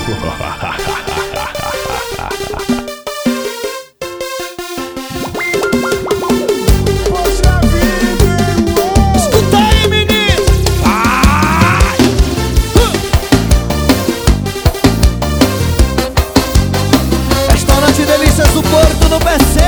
Escuta aí, menino. Restaurante Delícias do Porto no PC.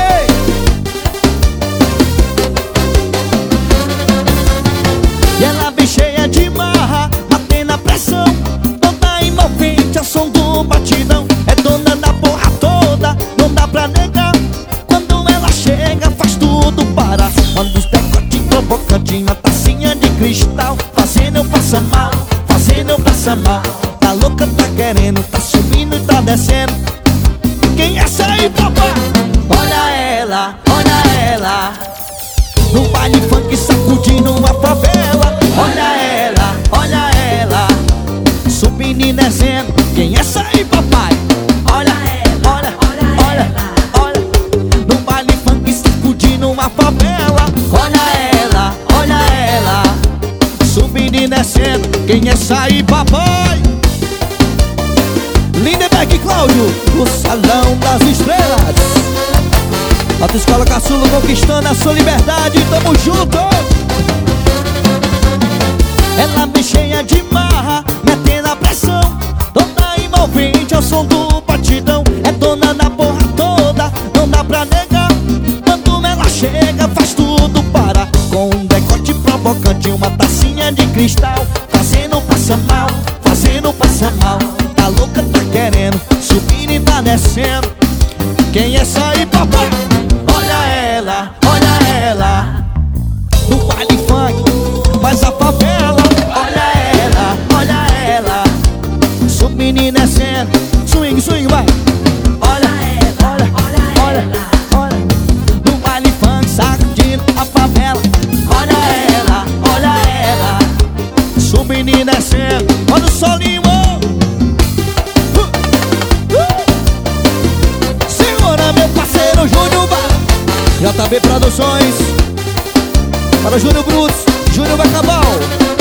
E ela vem cheia de marra, batendo a pressão, toda envolvente, a som do batidão. É dona da porra toda, não dá pra negar. Quando ela chega, faz tudo parar. Quando os decotinhos provocantes, a tacinha de cristal, fazendo eu passar mal, fazendo eu passar mal. Tá louca, tá querendo, tá subindo e tá descendo. Quem é essa aí, papai? Olha ela, olha ela, no baile funk sacudindo uma favela. Olha ela, subindo e descendo. Quem é essa aí, papai? Olha ela, olha, no baile funk sacudindo uma favela. Olha ela, subindo e descendo. Quem é essa aí, papai? Lindenberg Cláudio, o Salão das Estrelas. Autoescola Caçula conquistando a sua liberdade, tamo junto! Ela vem cheia de marra, metendo a pressão, toda envolvente ao som do batidão. É dona da porra toda, não dá pra negar. Quando ela chega, faz tudo parar. Com um decote provocante, uma tacinha de cristal, fazendo passar mal, fazendo passar mal. Tá louca, tá querendo, subindo e tá descendo. Quem é essa aí, papai? Olha ela, no baile funk, faz a favela. Olha ela, subindo e descendo. Swing, swing, vai. Olha, no baile funk, sacudindo a favela. Olha ela, subindo e descendo. Olha o solinho. Segura, meu parceiro Júnior Bar. JB Produções, para Júnior Brutos, Júnior Bacabal.